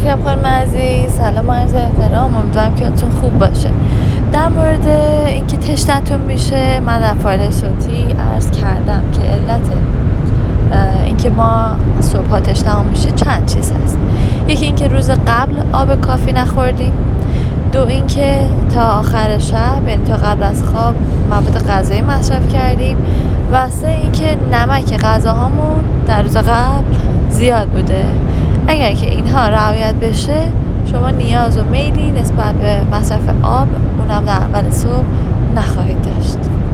شکرم خانم عزیز، سلام عرض احترام، امیدوارم که حالتون خوب باشه. در مورد اینکه تشنتون میشه، من در فایل صوتی عرض کردم که علت اینکه ما صبح‌ها تشنمون میشه چند چیز هست. یکی اینکه روز قبل آب کافی نخوردیم، دو اینکه تا آخر شب، یعنی تا قبل از خواب، مواد غذایی مصرف کردیم، و سه اینکه نمک غذاهامون در روز قبل زیاد بوده. اگر که اینها رعایت بشه، شما نیاز و میلی نسبت به مصرف آب، اونم در اول صبح، نخواهید داشت.